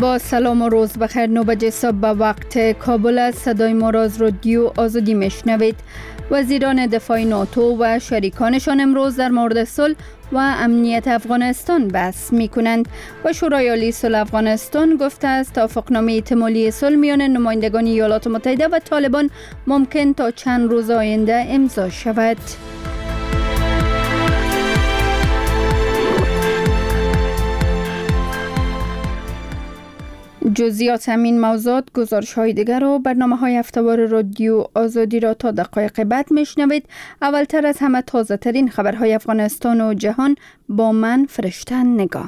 با سلام و روز بخیر. 9 بجه صبح به وقت کابل است. صدای ما را از رادیو آزادی میشنوید. وزیران دفاع ناتو و شریکانشان امروز در مورد صلح و امنیت افغانستان بحث می‌کنند و شورای عالی صلح افغانستان گفته است توافقنامه احتمالی صلح میان نمایندگان ایالات متحده و طالبان ممکن تا چند روز آینده امضا شود. جزئیات همین موضوعات، گزارش‌های دیگر و برنامه‌های هفته‌وار رادیو آزادی را تا دقایق بعد میشنوید. اولتر از همه تازه ترین خبرهای افغانستان و جهان با من فرشته نگاه.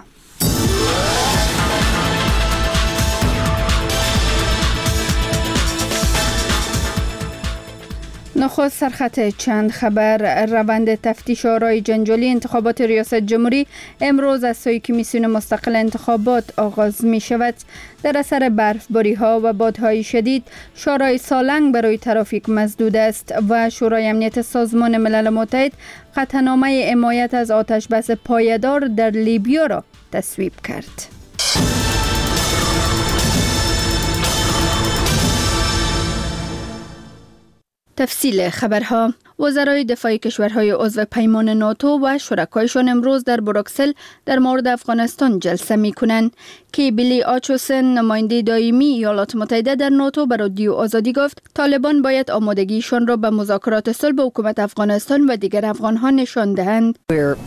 نخست سرخط چند خبر. روند تفتیش آرای جنجالی انتخابات ریاست جمهوری امروز از سوی کمیسیون مستقل انتخابات آغاز می شود. در اثر برفباری ها و بادهای شدید شورای سالنگ برای ترافیک مسدود است و شورای امنیت سازمان ملل متحد قطعنامه حمایت از آتش بس پایدار در لیبیا را تصویب کرد. تفصیل خبرها. وزرای دفاع کشورهای عضو پیمان ناتو و شرکایشان امروز در بروکسل در مورد افغانستان جلسه می کنند که بیلی آچوسن نماینده دائمی ایالات متحده در ناتو به رادیو آزادی گفت طالبان باید آمادگیشان را به مذاکرات صلح با حکومت افغانستان و دیگر افغانها نشان دهند.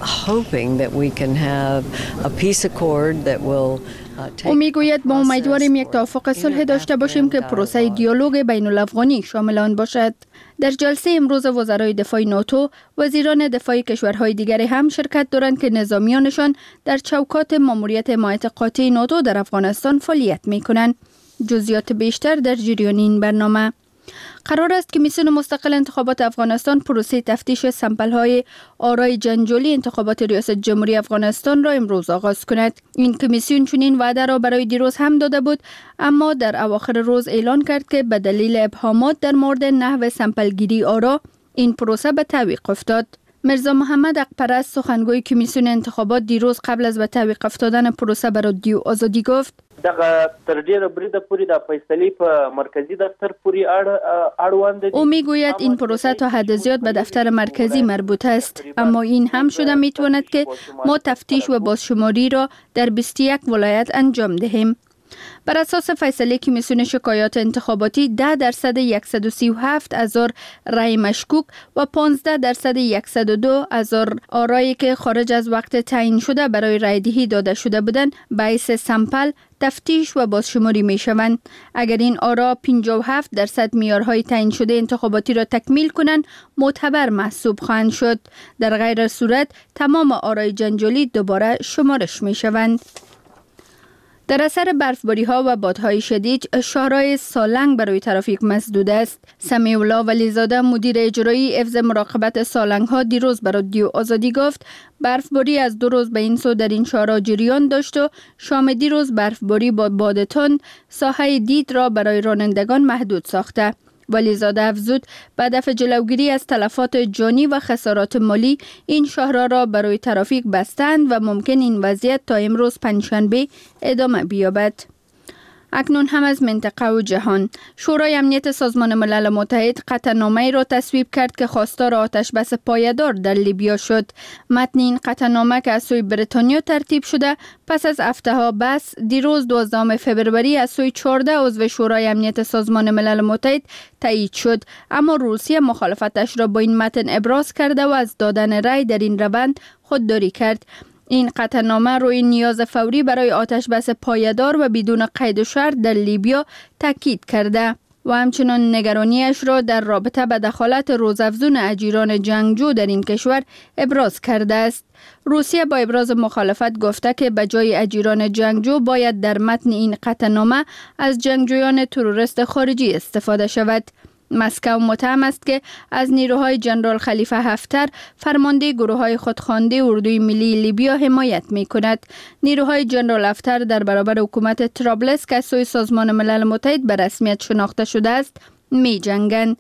او میگوید ما امیدواریم یک توافق صلح داشته باشیم که پروسه دیالوگ بین الافغانی شامل آن باشد. در جلسه امروز وزرای دفاع ناتو، وزیران دفاع کشورهای دیگری هم شرکت دارند که نظامیانشان در چوکات ماموریت حمایت قاطع ناتو در افغانستان فعالیت می‌کنند. جزئیات بیشتر در جریان این برنامه. قرار است کمیسیون مستقل انتخابات افغانستان پروسه تفتیش سمپل‌های آرای جنجالی انتخابات ریاست جمهوری افغانستان را امروز آغاز کند. این کمیسیون چنین وعده را برای دیروز هم داده بود، اما در اواخر روز اعلان کرد که به دلیل ابهامات در مورد نحو سمپلگیری آرا این پروسه به تعویق افتاد. مرزا محمد حق‌پرست سخنگوی کمیسیون انتخابات دیروز قبل از به تعویق افتادن پروسه به رادیو آزادی گفت دغه تر ډیره بریده پوری د فیصله په مرکزی دفتر پوری اړوند دي. او میگوید این پروسه تا حد زیاد به دفتر مرکزی مربوط است، اما این هم شده میتواند که ما تفتیش و بازشماری را در 21 ولایت انجام دهیم. بر اساس فیصله کمیسیون شکایات انتخاباتی 10% 137,000 رای مشکوک و 15% 102,000 آرایی که خارج از وقت تعیین شده برای رای دهی داده شده بودند باعث سمپل، تفتیش و بازشماری می شوند. اگر این آرا 57% معیارهای تعیین شده انتخاباتی را تکمیل کنند معتبر محسوب خواهند شد. در غیر صورت تمام آرای جنجالی دوباره شمارش می شوند. در اثر برفباری ها و بادهای شدید شهرهای سالنگ برای ترافیک مسدود است. سمیع الله ولیزاده مدیر اجرایی حفظ مراقبت سالنگ ها دیروز به رادیو آزادی گفت برفباری از 2 روز به این سو در این شهرها جریان داشت و شام دیروز برفباری با باد تند ساحه دید را برای رانندگان محدود ساخته. ولیزاده افزود به هدف جلوگیری از تلفات جانی و خسارات مالی این شهرها را برای ترافیک بستند و ممکن این وضعیت تا امروز پنجشنبه ادامه بیابد. اکنون هم از منطقه و جهان. شورای امنیت سازمان ملل متحد قطعنامه‌ای را تصویب کرد که خواستار آتش بس پایدار در لیبیا شد. متن این قطعنامه که از سوی بریتانیا ترتیب شده پس از هفته‌ها بس دیروز 12 فوریه از سوی 14 عضو شورای امنیت سازمان ملل متحد تایید شد، اما روسیه مخالفتش را با این متن ابراز کرده و از دادن رأی در این روند خودداری کرد. این قطعنامه روی نیاز فوری برای آتش بس پایدار و بدون قید و شرط در لیبیا تاکید کرده و همچنان نگرانیش را در رابطه به دخالت روزافزون اجیران جنگجو در این کشور ابراز کرده است. روسیه با ابراز مخالفت گفته که به جای اجیران جنگجو باید در متن این قطعنامه از جنگجویان تروریست خارجی استفاده شود. مسکو متهم است که از نیروهای جنرال خلیفه حفتر فرمانده گروه‌های خودخوانده اردوی ملی لیبیا حمایت می‌کند. نیروهای جنرال حفتر در برابر حکومت طرابلس که سوی سازمان ملل متحد به رسمیت شناخته شده است می‌جنگند.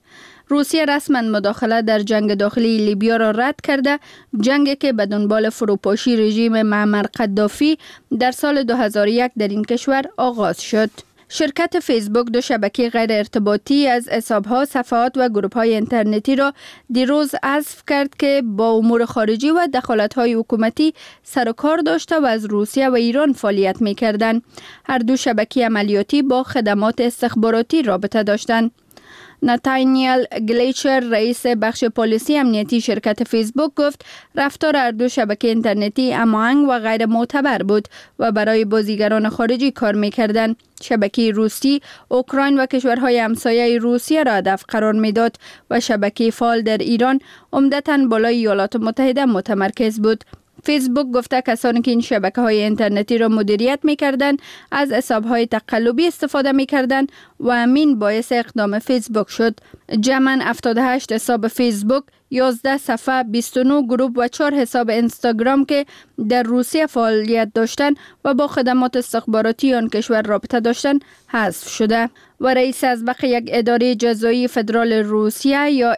روسیه رسما مداخله در جنگ داخلی لیبیا را رد کرده، جنگی که به دنبال فروپاشی رژیم معمر قدافی در سال 2001 در این کشور آغاز شد. شرکت فیسبوک دو شبکه غیر ارتباطی از حساب‌ها، صفحات و گروه‌های اینترنتی را دیروز حذف کرد که با امور خارجی و دخالت‌های حکومتی سر و کار داشته و از روسیه و ایران فعالیت می‌کردند. هر دو شبکه عملیاتی با خدمات استخباراتی رابطه داشتند. ناتانیل گلیچر، رئیس بخش پالیسی امنیتی شرکت فیسبوک، گفت رفتار هر دو شبکه اینترنتی هماهنگ و غیر معتبر بود و برای بازیگران خارجی کار می‌کردند. شبکه روسی اوکراین و کشورهای همسایه روسیه را هدف قرار می‌داد و شبکه فعال در ایران عمدتاً بالای ایالات متحده متمرکز بود. فیسبوک گفته کسانی که این شبکه‌های اینترنتی را مدیریت می‌کردند از حساب‌های تقلبی استفاده می‌کردند و همین باعث اقدام فیسبوک شد. جمعاً 78 حساب فیسبوک، 11 صفحه، 29 گروه و 4 حساب اینستاگرام که در روسیه فعالیت داشتند و با خدمات استخباراتی آن کشور رابطه داشتند حذف شده. و رئیس ازبق یک اداره جزایی فدرال روسیه یا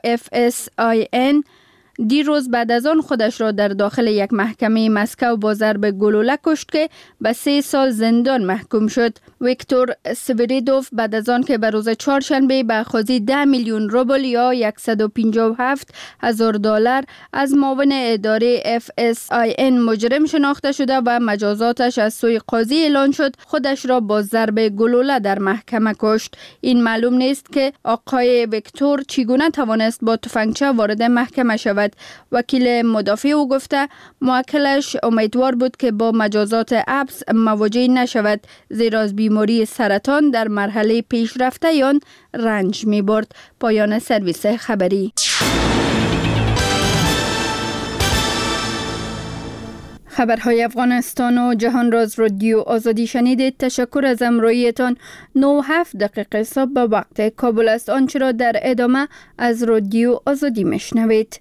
FSIN دیروز بعد از آن خودش را در داخل یک محکمه مسکو با ضرب گلوله کشت که به 3 سال زندان محکوم شد. ویکتور سویریدوف بعد از آن که به روز چهارشنبه به اخاذی 10 میلیون روبل یا $157,000 از معاون اداره FSIN مجرم شناخته شده و مجازاتش از سوی قاضی اعلان شد، خودش را با ضرب گلوله در محکمه کشت. این معلوم نیست که آقای ویکتور چگونه توانست با تفنگچه وارد محکمه شود. وکیل مدافع او گفته موکلش امیدوار بود که با مجازات حبس مواجه نشود، زیرا از بیماری سرطان در مرحله پیشرفته آن رنج می برد. پایان سرویس خبری. خبرهای افغانستان و جهان را از رادیو آزادی شنیدید. تشکر از همراهیتان. 9:07 صبح به وقت کابل است. آنچه را در ادامه از رادیو آزادی میشنوید.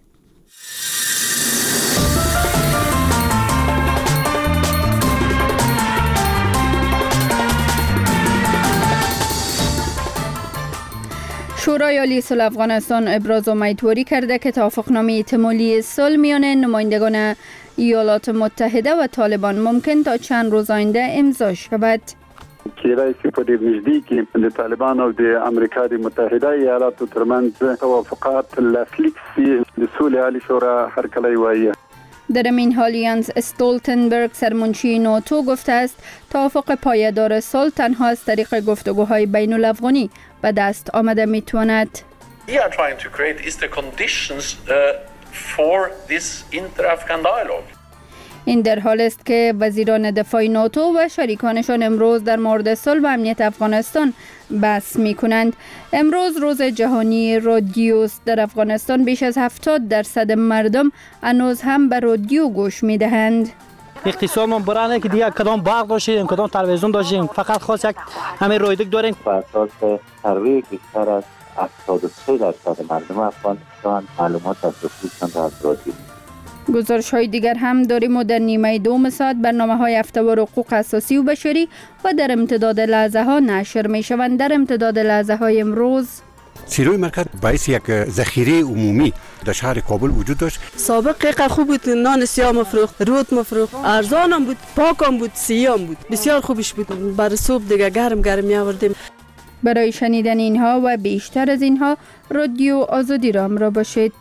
شورای عالی صلح افغانستان ابراز امیدواری کرده که توافقنامه احتمالی صلح میان نمایندگان ایالات متحده و طالبان ممکن تا چند روز آینده امضا شود. کیدای شي په ډېر نږدې کې د طالبان او د امریکا د متحده ایالاتو ترمنځ توافقات لاسلیک شي. د صلح عالی شورا هرکلی وایي. در این حال یانس استولتنبرگ سرمنشی ناتو گفته است توافق پایدار صلح تنها از طریق گفتگوهای بین الافغانی به دست آمده میتواند. We are trying to create is the conditions for this inter-Afghan dialogue. این در حال است که وزیران دفاع ناتو و شریکانشان امروز در مورد صلح و امنیت افغانستان بحث می کنند. امروز روز جهانی رادیوست. در افغانستان بیش از 70% مردم هنوز هم به رادیو گوش می دهند. اقتصادمون برانه که دیگه کدام باغ داشتیم کدام تلویزیون داشتیم، فقط خاص یک همین رایدک داریم. بر اساس سروی بیشتر از 73% مردم افغانستان معلومات از رسوشان از رادیو. گزارش های دیگر هم داریم و در نیمه دوم ساعت برنامه های هفته‌وار حقوق اساسی و بشری و در امتداد لحظه ها نشر می شوند. در امتداد لحظه های امروز سیروی مرکز باعث یک ذخیره عمومی در شهر کابل وجود داشت. سابق قیقه خوب بود، نان سیاه مفروخت، رود مفروخت، ارزان هم بود، پاک هم بود، سیاه هم بود، بسیار خوبش بود. برای صبح دیگه گرم می آوردیم. برای شنیدن اینها و بیشتر از اینها رادیو آزادی را همراه باشید.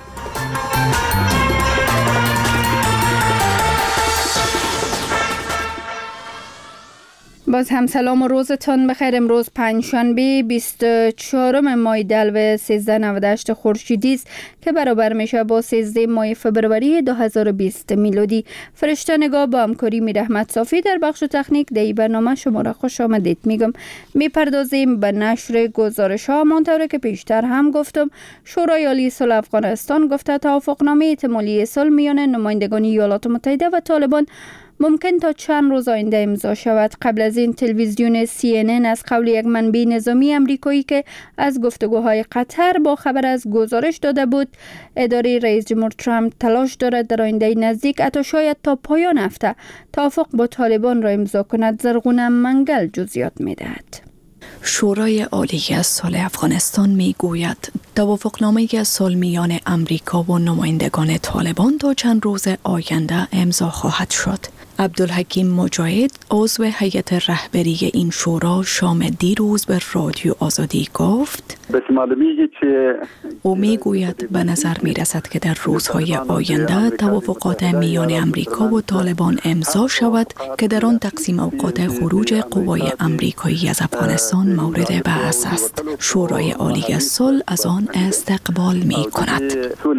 باز هم سلام و روزتان بخیر. امروز پنجشنبه 24 ماه دلو 1398 خورشیدی است که برابر میشه با 13 ماه فبروری 2020 میلادی. فرشته نگاه با همکاری میر احمد صافی در بخش تکنیک در برنامه شما را خوش آمدید میگم. میپردازیم به نشر گزارش ها. همانطور که پیشتر هم گفتم شورای عالی صلح افغانستان گفته توافقنامه احتمالی صلح میان نمایندگان ایالات متحده و طالبان ممکن تا چند روز آینده امضا شود. قبل از این تلویزیون CNN از قول یک منبع نظامی امریکایی که از گفتگوهای قطر با خبر از گزارش داده بود اداره رئیس جمهور ترامپ تلاش دارد در آینده نزدیک حتی شاید تا پایان هفته توافق با طالبان را امضا کند. زرغونه منگل جزئیات می‌دهد. شورای عالی صلح افغانستان میگوید توافقنامه صلح میان امریکا و نمایندگان طالبان تا چند روز آینده امضا خواهد شد. عبدالحکیم مجاهد عضو هیئت رهبری این شورا شام دیروز به رادیو آزادی گفت او میگوید به نظر میرسد که در روزهای آینده توافقات میان امریکا و طالبان امضا شود که در آن تقسیم اوقات خروج قوای امریکایی از افغانستان مورد بحث است. شورای عالی صلح از آن استقبال می کند.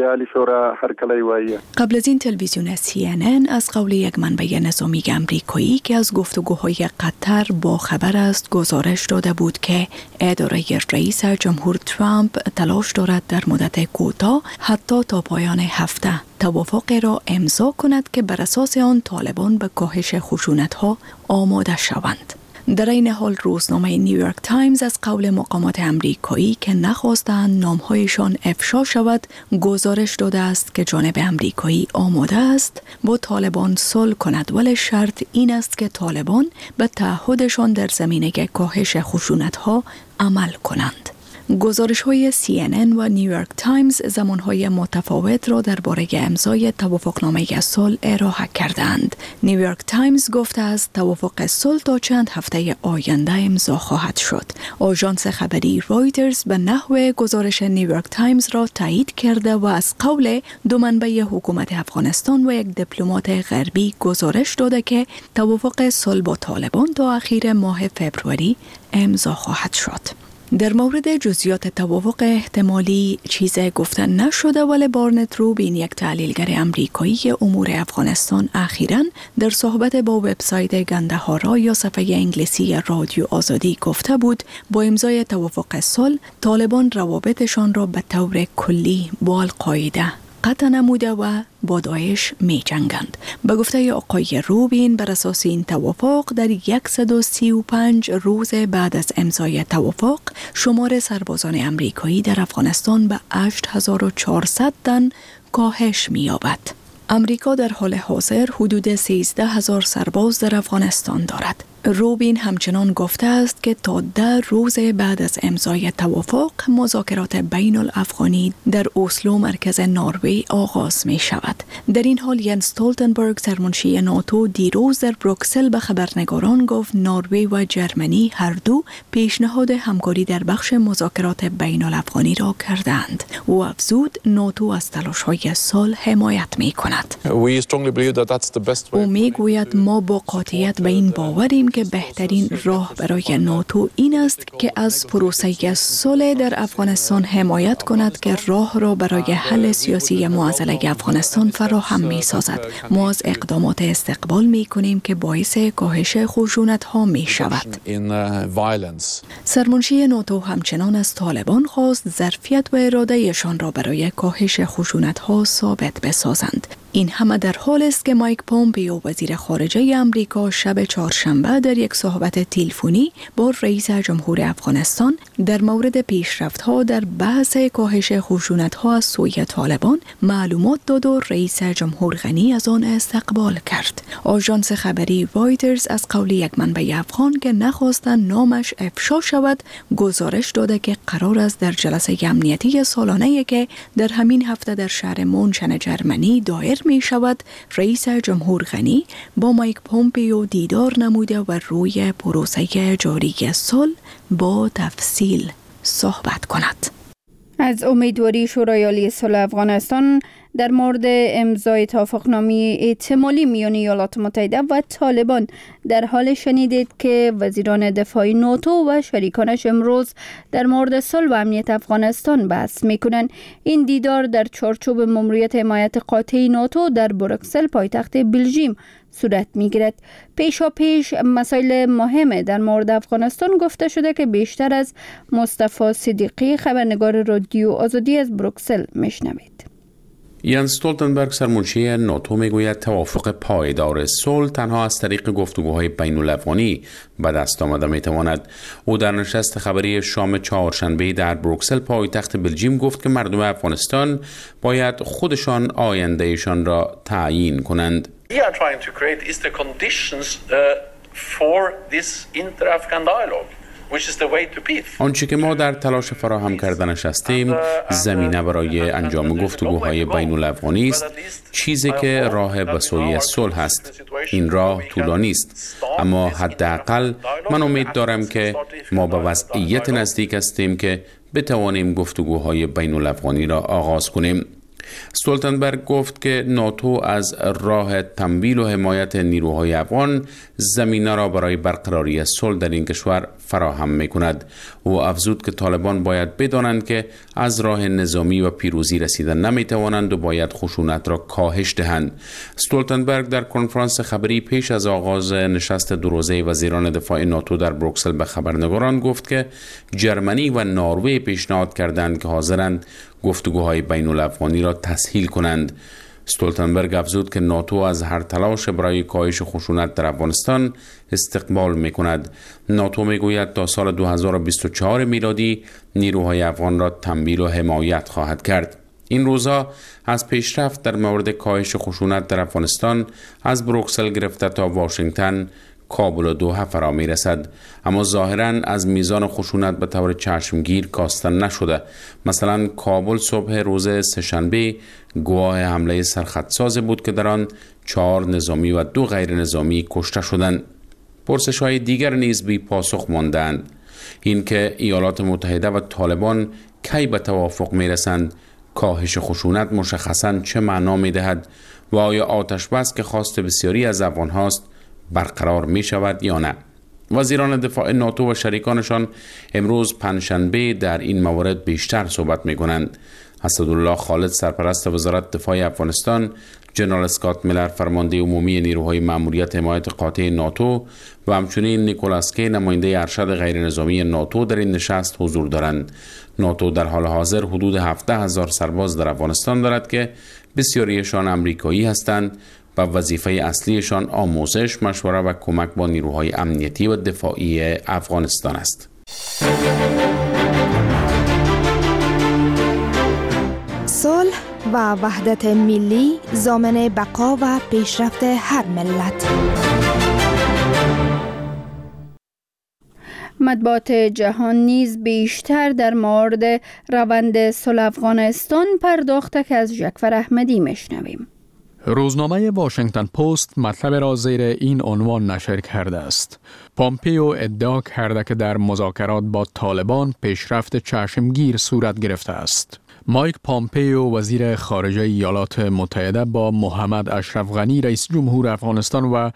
قبل از این تلویزیون CNN از قول یک منبع نظامی امریکایی که از گفتگوهای قطر با خبر است گزارش داده بود که اداره رئیس جمهور ترامپ تلاش دارد در مدت کوتاه حتی تا پایان هفته توافقی را امضا کند که بر اساس آن طالبان به کاهش خشونت‌ها آماده شوند. در این حال روزنامه نیویورک تایمز از قول مقامات امریکایی که نخواستند نام‌هایشان افشا شود گزارش داده است که جانب امریکایی آماده است با طالبان صلح کند، ولی شرط این است که طالبان به تعهدشان در زمینه کاهش خشونت‌ها عمل کنند. گزارش‌های CNN و نیویورک تایمز زمانهای متفاوت را درباره امضای توافقنامه صلح ارائه کردند. نیویورک تایمز گفته است توافق صلح تا چند هفته آینده امضا خواهد شد. آژانس خبری رایترز به نحو گزارش نیویورک تایمز را تایید کرده و از قول دو منبع حکومت افغانستان و یک دیپلمات غربی گزارش داده که توافق صلح با طالبان تا اخیر ماه فوریه امضا خواهد شد. در مورد جزئیات توافق احتمالی چیزی گفته نشده، ولی بارنت روبین یک تحلیلگر امریکایی امور افغانستان اخیراً در صحبت با وبسایت گندهارا یا صفحه انگلیسی رادیو آزادی گفته بود با امضای توافق صلح طالبان روابطشان را به طور کلی با القاعده قطع نموده و با داعش می جنگند. به گفته آقای روبین بر اساس این توافق در 135 روز بعد از امضای توافق شمار سربازان امریکایی در افغانستان به 8400 تن کاهش می یابد. امریکا در حال حاضر حدود 13,000 سرباز در افغانستان دارد. روبین همچنان گفته است که تا 10 روز بعد از امضای توافق مذاکرات بین الافغانی در اسلو مرکز نروژ آغاز می شود. در این حال ینس استولتنبرگ سرمنشی ناتو دیروز در بروکسل به خبرنگاران گفت نروژ و جرمنی هر دو پیشنهاد همکاری در بخش مذاکرات بین الافغانی را کردند. او افزود ناتو از تلاش‌های صلح حمایت می کند. او می گوید ما با قاطعیت به این باوریم که بهترین راه برای ناتو این است که از پروسه صلح در افغانستان حمایت کند که راه را برای حل سیاسی معضله افغانستان فراهم می سازد. ما از اقدامات استقبال می کنیم که باعث کاهش خشونت‌ها می شود. سرمنشی ناتو همچنان از طالبان خواست ظرفیت و ارادهشان را برای کاهش خشونت‌ها ثابت بسازند. این همه در حال است که مایک پومپیو وزیر خارجه آمریکا شب چهارشنبه در یک صحبت تلفنی با رئیس جمهور افغانستان در مورد پیشرفت‌ها در بحث کاهش خشونت‌ها از سوی طالبان معلومات داد و رئیس جمهور غنی از آن استقبال کرد. آژانس خبری رایترز از قول یک منبع افغان که نخواستند نامش افشا شود گزارش داده که قرار است در جلسه امنیتی سالانه‌ای که در همین هفته در شهر مونشن جرمنی دایر می شود رئیس جمهور غنی با مایک پومپیو دیدار نموده و روی پروسه جاری صلح با تفصیل صحبت کند. از امیدواری شورای عالی صلح افغانستان در مورد امضای توافقنامه احتمالی میان ایالات متحده و طالبان در حال شنیدید که وزیران دفاع ناتو و شریکانش امروز در مورد صلح و امنیت افغانستان بحث میکنند. این دیدار در چارچوب ماموریت حمایت قاطع ناتو در بروکسل پایتخت بلژیم صورت میگیرد. پیشاپیش مسائل مهم در مورد افغانستان گفته شده که بیشتر از مصطفی صدیقی خبرنگار رادیو آزادی از بروکسل میشنوید. ینس استولتنبرگ سرمنشی ناتو میگوید توافق پایدار صلح تنها از طریق گفتگوهای بین الافغانی به دست آمده میتواند. او در نشست خبری شام چهارشنبه در بروکسل پایتخت بلژیم گفت که مردم افغانستان باید خودشان آیندهشان را تعیین کنند. We are trying to create is the conditions for this inter-Afghan dialogue. آنچه که ما در تلاش فراهم کردنش هستیم زمینه برای انجام گفتگوهای بین الافغانی است، چیزی که راه به سوی صلح است. این راه طولانی است، اما حداقل من امید دارم که ما به وضعیت نزدیک هستیم که بتوانیم گفتگوهای بین الافغانی را آغاز کنیم. استولتنبرگ گفت که ناتو از راه تمویل و حمایت نیروهای افغان زمینه را برای برقراری صلح در این کشور فراهم می‌کند. او افزود که طالبان باید بدانند که از راه نظامی و پیروزی رسیدن نمی‌توانند و باید خشونت را کاهش دهند. استولتنبرگ در کنفرانس خبری پیش از آغاز نشست دو روزه وزیران دفاع ناتو در بروکسل به خبرنگاران گفت که جرمنی و نروژ پیشنهاد کردند که حاضرند گفتگوهای بین الافغانی را تسهیل کنند. استولتنبرگ افزود که ناتو از هر تلاش برای کاهش خشونت در افغانستان استقبال می‌کند. ناتو می‌گوید تا سال 2024 میلادی نیروهای افغان را تمویل و حمایت خواهد کرد. این روزها از پیشرفت در مورد کاهش خشونت در افغانستان از بروکسل گرفته تا واشنگتن، کابل و دوحه فرا می رسد، اما ظاهراً از میزان خشونت به طور چشمگیر کاسته نشده. مثلا کابل صبح روز سه‌شنبه گواه حمله سرخطساز بود که در آن 4 نظامی و 2 غیر نظامی کشته شدند. پرسش‌های دیگر نیز بی پاسخ ماندند. این که ایالات متحده و طالبان کی به توافق می رسند، کاهش خشونت مشخصاً چه معنا می دهد و آیا آتش بس که خواست بسیاری از افغان هاست برقرار می شود یا نه. وزیران دفاع ناتو و شریکانشان امروز پنجشنبه در این مورد بیشتر صحبت می کنند. اسدالله خالد سرپرست وزارت دفاع افغانستان، جنرال اسکات میلر فرمانده عمومی نیروهای مأموریت حمایت قاطع ناتو و همچنین نیکولاس کی نماینده ارشد غیر نظامی ناتو در این نشست حضور دارند. ناتو در حال حاضر حدود 17,000 سرباز در افغانستان دارد که بسیاریشان امریکایی هستند و وظیفه اصلیشان آموزش، مشوره و کمک با نیروهای امنیتی و دفاعی افغانستان است. صلح و وحدت ملی ضامن بقا و پیشرفت هر ملت. مطبوعات جهان نیز بیشتر در مورد روند صلح افغانستان پرداخته که از جعفر احمدی میشنویم. روزنامه واشنگتن پست مطلب را زیر این عنوان نشر کرده است: پامپیو ادعا کرده که در مذاکرات با طالبان پیشرفت چشمگیر صورت گرفته است. مایک پامپیو وزیر خارجه ایالات متحده با محمد اشرف غنی رئیس جمهور افغانستان و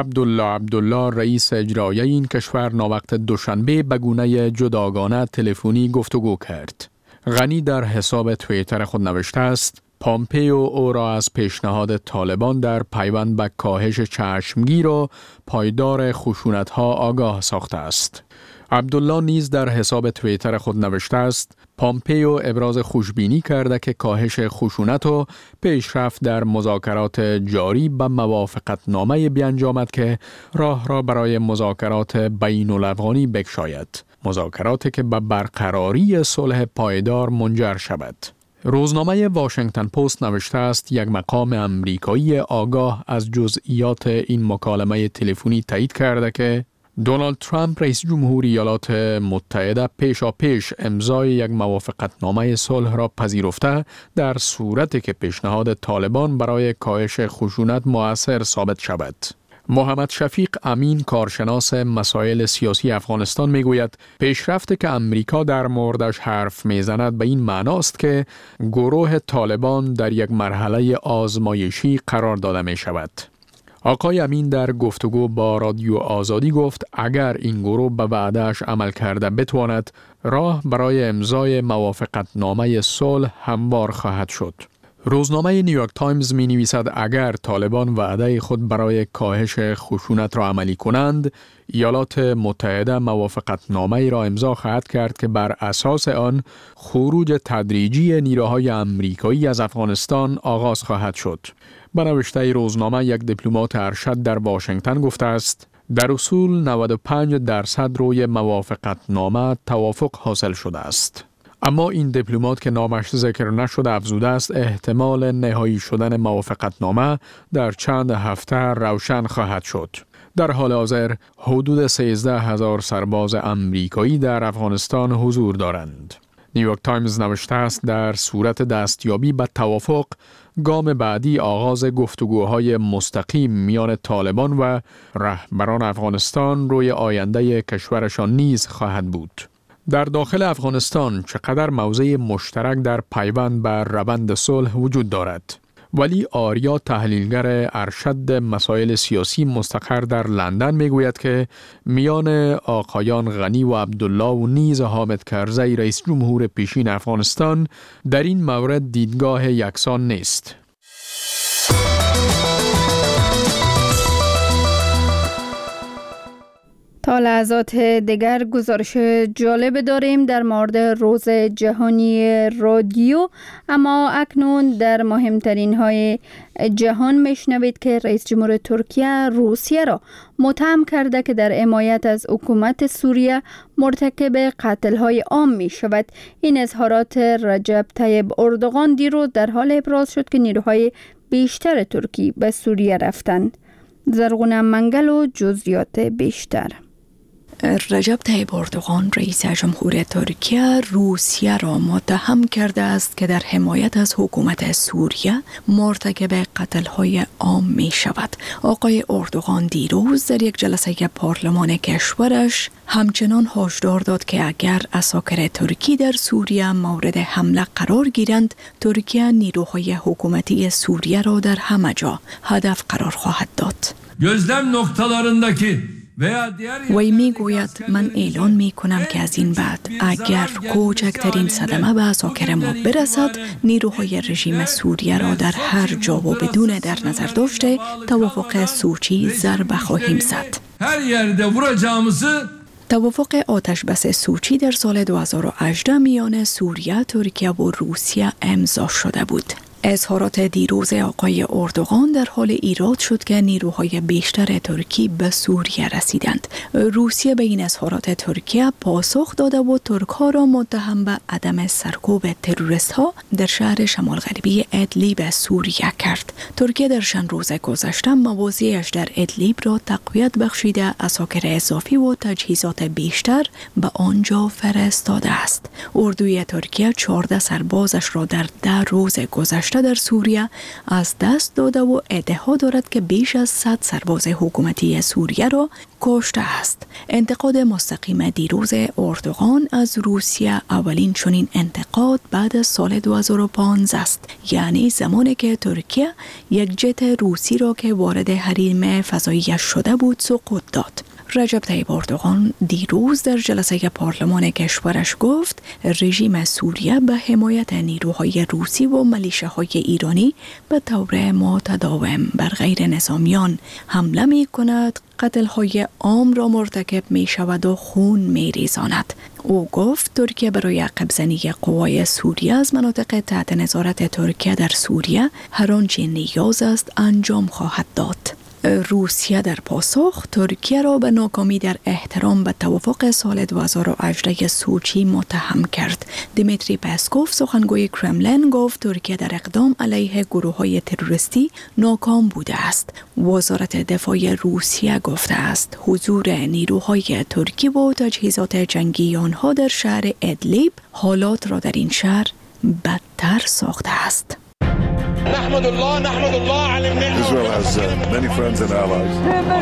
عبدالله رئیس اجرایی این کشور ناوقت دوشنبه به گونه جداگانه تلفنی گفتگو کرد. غنی در حساب توییتر خود نوشته است: پامپیو او را از پیشنهاد طالبان در پیوند به کاهش چشمگیر و پایدار خشونت‌ها آگاه ساخته است. عبدالله نیز در حساب توییتر خود نوشته است: پامپیو ابراز خوشبینی کرده که کاهش خشونت و پیشرفت در مذاکرات جاری به موافقتنامه بیانجامد که راه را برای مذاکرات بین الافغانی بگشاید، مذاکراتی که به برقراری صلح پایدار منجر شود. روزنامه واشنگتن پست نوشته است: یک مقام امریکایی آگاه از جزئیات این مکالمه تلفنی تایید کرده که دونالد ترامپ رئیس جمهور ایالات متحده پیش امضای یک موافقتنامه صلح را پذیرفته در صورتی که پیشنهاد طالبان برای کاهش خشونت مؤثر ثابت شود. محمد شفیق امین، کارشناس مسائل سیاسی افغانستان، میگوید پیشرفتی که امریکا در موردش حرف میزند به این معناست که گروه طالبان در یک مرحله آزمایشی قرار داده می شود. آقای امین در گفتگو با رادیو آزادی گفت اگر این گروه به وعده‌اش عمل کرده بتواند، راه برای امضای موافقتنامه صلح هموار خواهد شد. روزنامه نیویورک تایمز می نویسد اگر طالبان وعده خود برای کاهش خشونت را عملی کنند، ایالات متحده موافقتنامه را امضا خواهد کرد که بر اساس آن خروج تدریجی نیروهای امریکایی از افغانستان آغاز خواهد شد. به نوشته روزنامه یک دیپلمات ارشد در واشنگتن گفته است: در اصول 95% روی موافقتنامه توافق حاصل شده است. اما این دیپلمات که نامش ذکر نشده افزوده است احتمال نهایی شدن موافقتنامه در چند هفته روشن خواهد شد. در حال حاضر حدود 13,000 سرباز امریکایی در افغانستان حضور دارند. نیویورک تایمز نوشته است در صورت دستیابی به توافق، گام بعدی آغاز گفتگوهای مستقیم میان طالبان و رهبران افغانستان روی آینده کشورشان نیز خواهد بود. در داخل افغانستان چقدر موضع مشترک در پیوند بر روند صلح وجود دارد؟ ولی آریا، تحلیلگر ارشد مسائل سیاسی مستقر در لندن، میگوید که میان آقایان غنی و عبدالله و نیز حامد کرزی رئیس جمهور پیشین افغانستان در این مورد دیدگاه یکسان نیست. تا لحظات دیگر گزارش جالب داریم در مورد روز جهانی رادیو، اما اکنون در مهمترین های جهان میشنوید که رئیس جمهور ترکیه روسیه را متهم کرده که در حمایت از حکومت سوریه مرتکب قتل های عام می شود. این اظهارات رجب طیب اردوغان دیروز در حال ابراز شد که نیروهای بیشتر ترکی به سوریه رفتند. زرغونه منگل و جزئیات بیشتر. رجب طیب اردوغان رئیس جمهور ترکیه روسیه را متهم کرده است که در حمایت از حکومت سوریه مرتکب قتل‌های عام می شود. آقای اردوغان دیروز در یک جلسه پارلمان کشورش همچنان هشدار داد که اگر عساکر ترکی در سوریه مورد حمله قرار گیرند، ترکیه نیروهای حکومتی سوریه را در همه جا هدف قرار خواهد داد. gözlem noktalarındaki وی می گوید من اعلان می کنم که از این بعد اگر کوچکترین صدمه به عساکر ما برسد، نیروهای رژیم سوریه را در هر جا و بدون در نظر داشته توافق سوچی ضربه خواهیم زد. توافق آتش بس سوچی در سال 2018 میان سوریه، ترکیه و روسیه امضا شده بود. اظهارات دیروز آقای اردوغان در حال ایراد شد که نیروهای بیشتر ترکی به سوریه رسیدند. روسیه به این اظهارات ترکیه پاسخ داده و ترک‌ها را متهم به عدم سرکوب تروریست‌ها در شهر شمال غربی ادلیب سوریه کرد. ترکیه در چند روز گذشته مواضعش در ادلیب را تقویت بخشیده، عساکر اضافی و تجهیزات بیشتر به آنجا فرستاده است. اردوی ترکیه 14 سربازش را در 10 روز گذشته در سوریه از دست داده و ادعا دارد که بیش از 100 سرباز حکومتی سوریه را کشته است. انتقاد مستقیم دیروز اردوغان از روسیه اولین چنین انتقاد بعد از سال 2015 است، یعنی زمانی که ترکیه یک جت روسی را که وارد حریم فضاییش شده بود سقوط داد. رجب طیب اردوغان دیروز در جلسه پارلمان کشورش گفت رژیم سوریه به حمایت نیروهای روسی و ملیشه‌های ایرانی به طور متداوم بر غیر نظامیان حمله می کند، قتل‌های عام را مرتکب می شود و خون می ریزاند. او گفت ترکیه برای عقب‌زنی قوای سوریه از مناطق تحت نظارت ترکیه در سوریه هر آنچه نیاز است انجام خواهد داد. روسیه در پاسخ ترکیه را به ناکامی در احترام به توافق سال 2018 سوچی متهم کرد. دیمیتری پسکوف سخنگوی کرملین گفت ترکیه در اقدام علیه گروه‌های تروریستی ناکام بوده است. وزارت دفاع روسیه گفته است حضور نیروهای ترکی و تجهیزات جنگی آنها در شهر ادلیب حالات را در این شهر بدتر ساخته است. نحمد الله على النعمة. Israel has many friends and allies.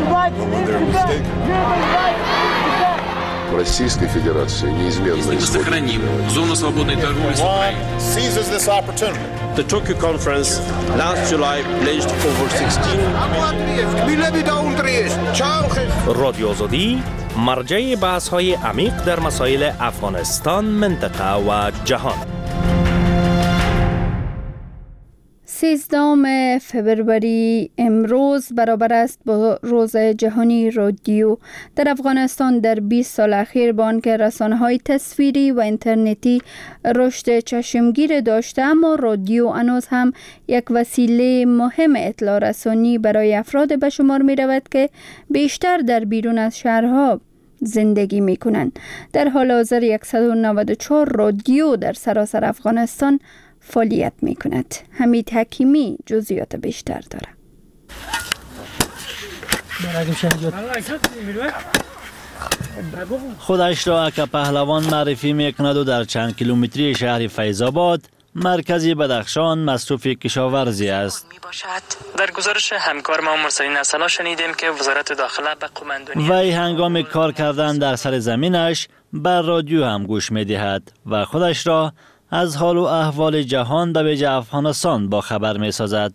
Российской Федерации неизменно сохраним зону свободной торговли с Украиной. Seizes this opportunity. The Tokyo conference last July pledged over 16 رادیو آزادی مرجع بحث‌های عمیق در مسائل افغانستان، منطقه و جهان. 13 فبروری امروز برابر است با روز جهانی رادیو. در افغانستان در 20 سال اخیر با آنکه رسانه‌های تصویری و اینترنتی رشد چشمگیر داشته، اما رادیو هنوز هم یک وسیله مهم اطلاع رسانی برای افراد به شمار می رود که بیشتر در بیرون از شهرها زندگی می کنند. در حال حاضر 194 رادیو در سراسر افغانستان فعالیت می کند. حمید حکیمی جزئیات بیشتر دارد. خودش را که پهلوان معرفی میکند و در چند کیلومتری شهر فیض‌آباد مرکزی بدخشان مصروف کشاورزی است. در گزارش همکار ما مرسلین اصلا شنیدیم که وزارت داخله به قماندانی وی هنگام کار کردن در سر زمینش بر رادیو هم گوش می‌دهد و خودش را از حال و احوال جهان در ویژه افغانستان با خبر می‌سازد.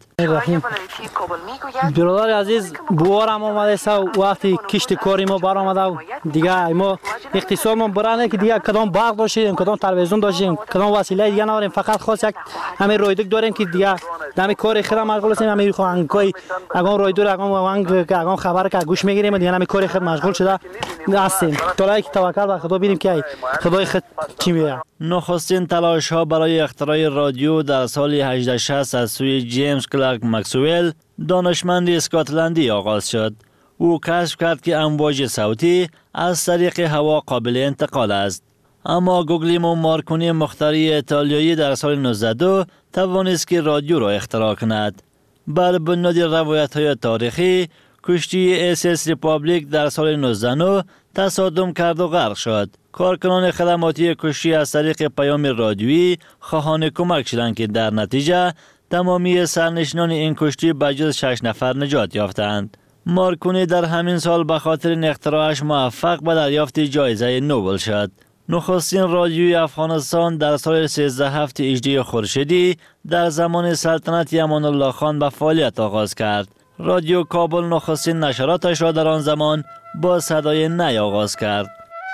برادر عزیز بوارم آمده است و وقتی کشت کاری ما برآمده و دیگه ما اقتصادمون برانه که دیگه کدام باغ داشتیم کدام تلویزیون داشتیم کدام وسیله دیگه نداریم فقط خاص یک همین رایدک داریم که دیگه دم کار خودم مشغول هستیم همین خانگای اگام رایدور اگام خبر که گوش میگیریم دیگه همین کار خود مشغول شده هستیم تا که توکل به خدا ببینیم که خدای خود چی میگه. نخستین تلاش ها برای اختراع رادیو در سال 1860 از سوی جیمز کلارک مکسویل دانشمند اسکاتلندی آغاز شد. او کشف کرد که امواج صوتی از طریق هوا قابل انتقال است. اما گوگلیمو مارکونی مخترع ایتالیایی در سال 1902 توانست که رادیو را اختراع کند. بر بنیاد روایت‌های تاریخی کشتی اس ریپابلیک در سال 1909 تصادم کرد و غرق شد. کارکنان خدماتی کشتی از طریق پیام رادیویی خواهان کمک شدند که در نتیجه تمامی سرنشینان این کشتی بجز 6 نفر نجات یافتند. مارکونی در همین سال به خاطر این اختراعش موفق به دریافت جایزه نوبل شد. نخستین رادیوی افغانستان در سال 13 هفته 18 خورشیدی در زمان سلطنت امان الله خان به فعالیت آغاز کرد. رادیو کابل نخستین نشراتش را در آن زمان با صدای نی آغاز کرد.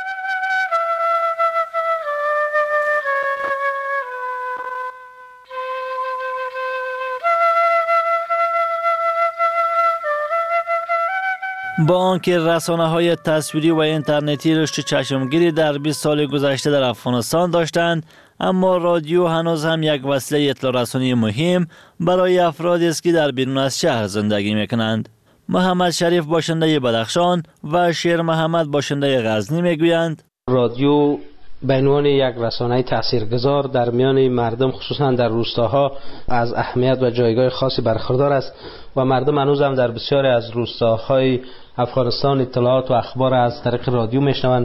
با آنکه رسانه‌های تصویری و اینترنتی رشد چشمگیری در 20 سال گذشته در افغانستان داشتند، اما رادیو هنوز هم یک وسیله اطلاع رسانی مهم برای افرادی است که در بیرون از شهر زندگی می‌کنند. محمد شریف باشنده بدخشان و شیر محمد باشنده غزنی میگویند رادیو به عنوان یک رسانه تاثیرگذار در میان مردم خصوصا در روستاها از اهمیت و جایگاه خاصی برخوردار است و مردم هنوز هم در بسیاری از روستاهای افغانستان اطلاعات و اخبار از طریق رادیو میشنوند.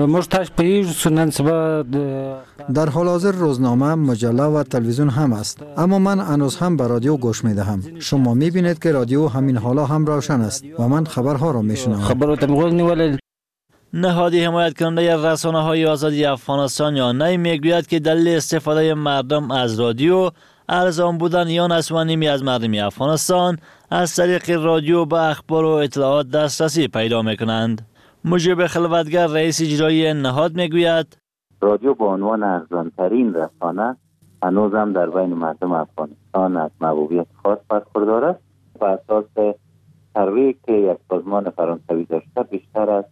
در حال حاضر روزنامه، مجله و تلویزیون هم است، اما من هنوز هم به رادیو گوش میدهم. شما میبینید که رادیو همین حالا هم روشن است و من خبرها را میشنوم. نهادی حمایت کننده رسانه‌های آزادی افغانستان یا نی میگوید که دلیل استفاده مردم از رادیو ارزان بودن یا نسوانیمی از مردم افغانستان از طریق رادیو به اخبار و اطلاعات دسترسی پیدا میکنند. مجیب خلوتگر رئیس اجرایی نهاد میگوید رادیو به عنوان ارزانترین رسانه هنوز هم در بین مردم افغانستان از محبوبیت خاص برخوردار است و اساس سروی که یک سازمان فرانسوی داشته بیشتر از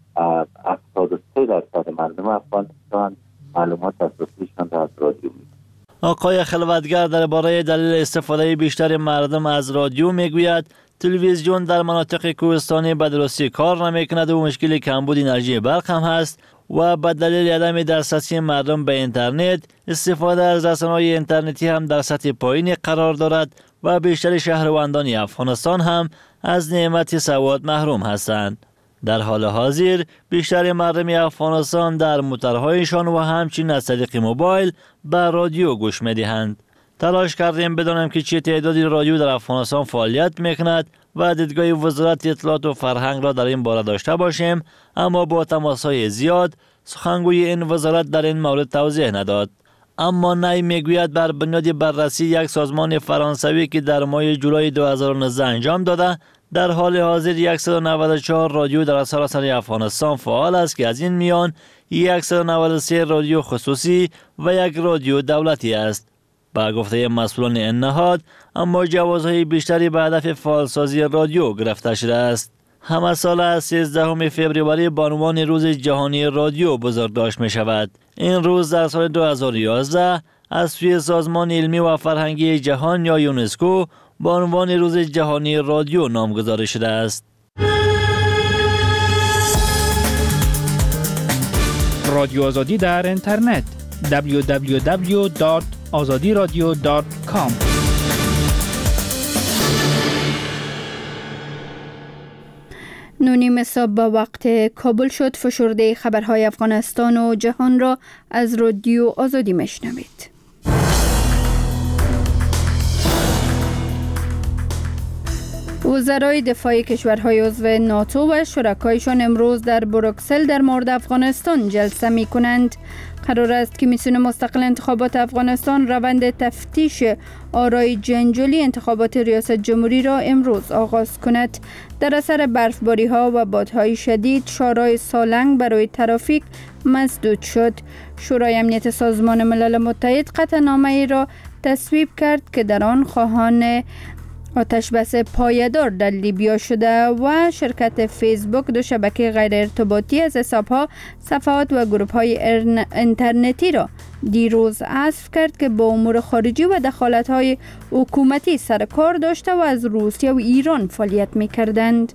73% مردم افغانستان معلومات اساسیشان را از رادیو می‌گیرند. آقای خلوتگر درباره دلیل استفاده بیشتر مردم از رادیو میگوید تلویزیون در مناطق کوهستانی به درستی کار نمیکند و مشکل کمبود انرژی برق هم هست و به دلیل عدم دسترسی مردم به اینترنت استفاده از رسانه‌های اینترنتی هم در سطح پایینی قرار دارد و بیشتر شهروندان افغانستان هم از نعمت سواد محروم هستند. در حال حاضر بیشتر مردم افغانستان در موتورهایشان و همچنین از طریق موبایل به رادیو گوش می‌دهند. تلاش کردیم بدانیم که چه تعدادی رادیو در افغانستان فعالیت می‌کند و دیدگاه وزارت اطلاعات و فرهنگ را در این باره داشته باشیم، اما با تماس‌های زیاد سخنگوی این وزارت در این مورد توضیح نداد. اما نی میگوید بر بنیاد بررسی یک سازمان فرانسوی که در ماه جولای 2019 انجام داده، در حال حاضر 194 رادیو در سراسر افغانستان فعال است که از این میان 193 رادیو خصوصی و یک رادیو دولتی است. با گفته مسئولان این نهاد، اما جوازهای بیشتری به هدف فعالسازی رادیو گرفته شده است. همه سال از 13 فوریه به عنوان روز جهانی رادیو بزرگداشت می شود. این روز در سال 2011 از سوی سازمان علمی و فرهنگی جهان یا یونسکو به عنوان روز جهانی رادیو نامگذاری شده است. رادیو آزادی در اینترنت www.azadiradio.com 9:30 صبح به وقت کابل شد. فشرده خبرهای افغانستان و جهان را از رادیو آزادی میشنوید. وزرای دفاع کشورهای عضو ناتو و شرکایشان امروز در بروکسل در مورد افغانستان جلسه می کنند. قرار است که کمیسیون مستقل انتخابات افغانستان روند تفتیش آرای جنجالی انتخابات ریاست جمهوری را امروز آغاز کند. در اثر برفباری ها و بادهای شدید شارای سالنگ برای ترافیک مسدود شد. شورای امنیت سازمان ملل متحد قطعنامه ای را تصویب کرد که در آن خواهان آتش بس پایدار در لیبیا شده و شرکت فیسبوک دو شبکه غیر ارتباطی از حسابها، صفحات و گروه‌های اینترنتی را دیروز حذف کرد که با امور خارجی و دخالت‌های حکومتی سر کار داشته و از روسیه و ایران فعالیت می‌کردند.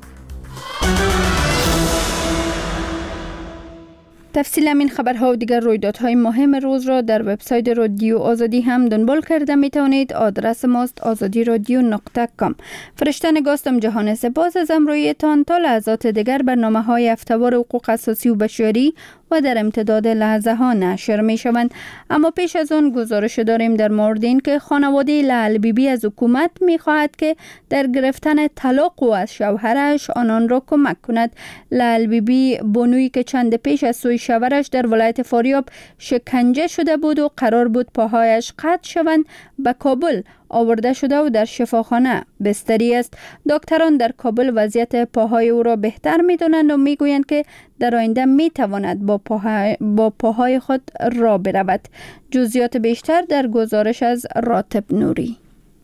تفصیل این خبرها و دیگر رویدادهای مهم روز را در وبسایت رادیو آزادی هم دنبال کرده می توانید. آدرس ماست azadiradyo.com. فرشته نگاستم جهان سپاس از همراهیتان. تا لحظات دیگر برنامه‌های هفته‌وار حقوق اساسی و بشری و در امتداد لحظه ها نشر می شوند. اما پیش از آن گزارش داریم در مورد این که خانواده لعل بیبی از حکومت می خواهد که در گرفتن طلاق و از شوهرش آنان را کمک کند. لعل بیبی بانویی که چند پیش از سوی شوهرش در ولایت فاریاب شکنجه شده بود و قرار بود پاهایش قطع شوند به کابل آورده شده و در شفاخانه بستری است. دکتران در کابل وضعیت پاهای او را بهتر می دانند و می گویند که در آینده می تواند با پاهای خود راه برود. جزئیات بیشتر در گزارش از راتب نوری.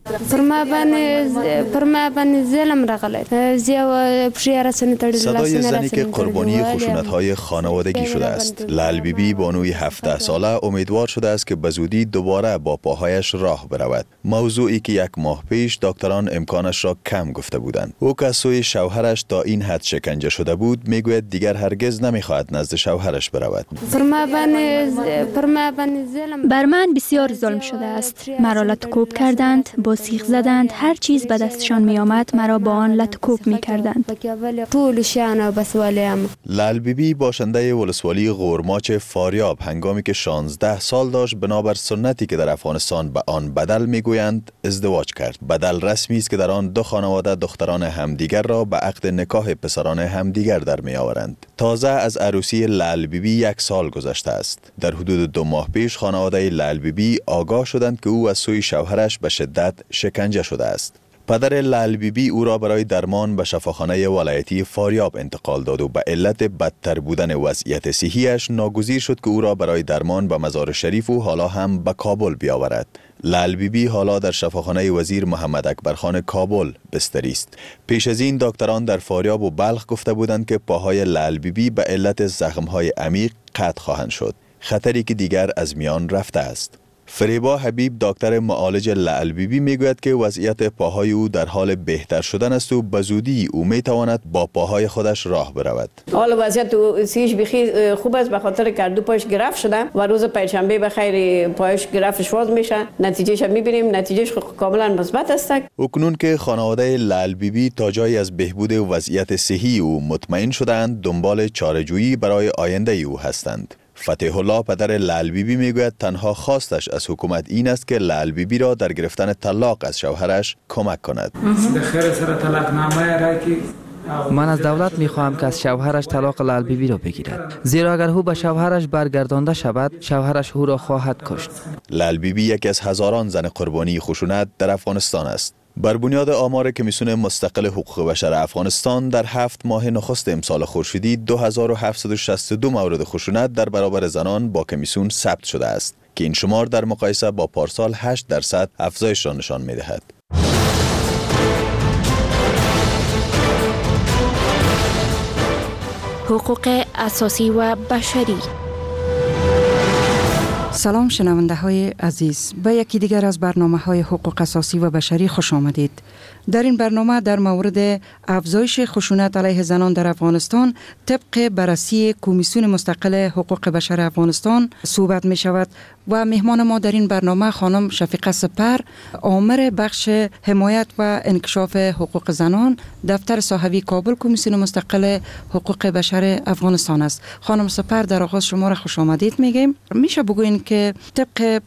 صدای زنی که قربانی خشونت‌های خانوادگی شده است. لعل بیبی بانوی 17 ساله امیدوار شده است که بزودی دوباره با پاهایش راه برود. موضوعی که 1 ماه پیش دکتران امکانش را کم گفته بودند. او که سوی شوهرش تا این حد شکنجه شده بود میگوید دیگر هرگز نمیخواهد نزد شوهرش برود. بر من بسیار ظلم شده است. مرا لطکوب کردند، با سیخ زدند، هر چیز به دستشان می آمد مرا با آن لطکوب می کردند. لعل بیبی باشنده ولسوالی غورماچ فاریاب هنگامی که 16 سال داشت بنابر سنتی که در افغانستان به آن بدل می گویند ازدواج کرد. بدل رسمی است که در آن دو خانواده دختران همدیگر را به عقد نکاح پسران همدیگر در می آورند. تازه از عروسی لعل بیبی 1 سال گذشته است. در حدود 2 ماه پیش خانواده لعل بیبی آگاه شدند که او از سوی شوهرش به شدت شکنجه شده است. پدر لعل بیبی او را برای درمان به شفاخانه ولایتی فاریاب انتقال داد و به علت بدتر بودن وضعیت صحیش ناگزیر شد که او را برای درمان به مزار شریف و حالا هم به کابل بیاورد. لعل بیبی حالا در شفاخانه وزیر محمد اکبرخان کابل بستری است. پیش از این دکتران در فاریاب و بلخ گفته بودند که پاهای لعل بیبی به علت زخم‌های عمیق قطع خواهند شد. خطری که دیگر از میان رفته است. فریبا حبیب دکتر معالج لعل بیبی میگوید که وضعیت پاهای او در حال بهتر شدن است و به زودی او میتواند با پاهای خودش راه برود. حال وضعیت سیش بخیر خوب است به خاطر که دو پاش گرفت شده و روز پنجشنبه بخیر پایش گرفتش باز میشه. نتیجهش میبینیم نتیجهش کاملا مثبت است. اکنون که خانواده لعل بیبی تا جایی از بهبود وضعیت صحی او مطمئن شدند دنبال چاره‌جویی برای آینده او هستند. فتح الله پدر لعل بیبی میگوید تنها خواستش از حکومت این است که لعل بیبی را در گرفتن طلاق از شوهرش کمک کند. من از دولت میخواهم که از شوهرش طلاق لعل بیبی را بگیرد، زیرا اگر او به شوهرش برگردانده شود شوهرش او را خواهد کشت. لعل بیبی یکی از هزاران زن قربانی خشونت در افغانستان است. بر بنیاد آمار کمیسیون مستقل حقوق بشر افغانستان در 7 ماه نخست امسال خورشیدی 2762 مورد خشونت در برابر زنان با کمیسیون ثبت شده است که این شمار در مقایسه با پارسال 8% افزایش را نشان می‌دهد. حقوق اساسی و بشری. سلام شنونده های عزیز، به یکی دیگر از برنامه های حقوق اساسی و بشری خوش آمدید. در این برنامه در مورد افزایش خشونت علیه زنان در افغانستان طبق بررسی کمیسیون مستقل حقوق بشر افغانستان صحبت می شود و مهمان ما در این برنامه خانم شفیقه سپر، آمر بخش حمایت و انکشاف حقوق زنان، دفتر صحوی کابل، کمیسیون مستقل حقوق بشر افغانستان است. خانم سپر، در آغاز شما را خوش آمدید میگیم. میشه بگوین که طبق